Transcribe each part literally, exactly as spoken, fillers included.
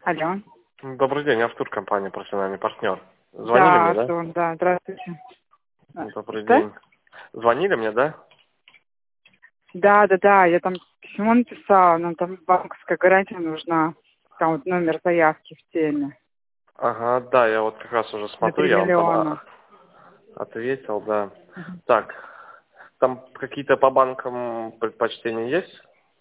Алло. Добрый день, Артур, компания «Профессиональный партнер». Звонили Да, мне, да? Артур, да, здравствуйте. А, Добрый Что? день. Звонили мне, да? Да, да, да, я там письмо написала, но там банковская гарантия нужна. Там вот номер заявки в теме. Ага, да, я вот как раз уже На смотрю, три я вам там миллиона. а, ответил, да. Мгм. Так, там какие-то по банкам предпочтения есть?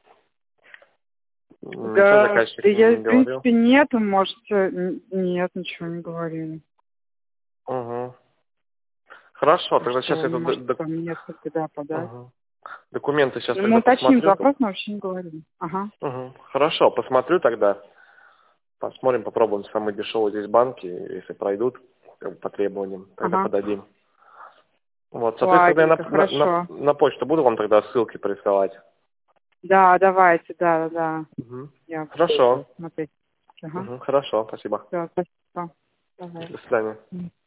Ничего Да, заказчик да не, я, не в говорил? принципе, нету, может, э, н- нет, ничего не говорили. Угу. Хорошо, Так тогда сейчас что, я тут д- может, док- там нет куда подать. Мгм. документы сейчас Ну, мы тогда уточним посмотрю. запрос, но вообще не говорили. Ага. Угу. Хорошо, посмотрю тогда. Посмотрим, попробуем самые дешевые здесь банки, если пройдут как бы, по требованиям, тогда Ага. подадим. Вот, соответственно, я на, Ладненько, на, на, хорошо. на почту буду вам тогда ссылки присылать. Да, давайте, да, да, да. Мгм. Я Хорошо. буду смотреть. Ага. Мгм. Хорошо, спасибо. Все, спасибо. Давай. До свидания.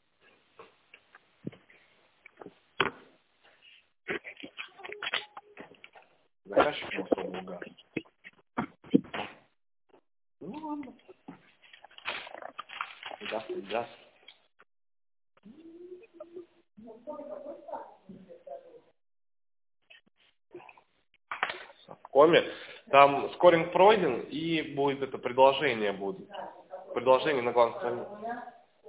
Заказчик мог угадать. Ну ладно. Даст, и даст. В коме. Там скоринг пройден и будет это предложение будет. Предложение на главной странице.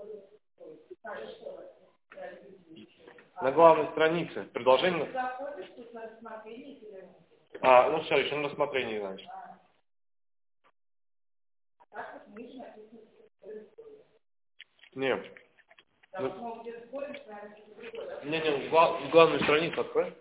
На главной странице. Предложение. А, ну все, еще на рассмотрении, значит. Нет. Ну, не, не, гла- главную страницу открой.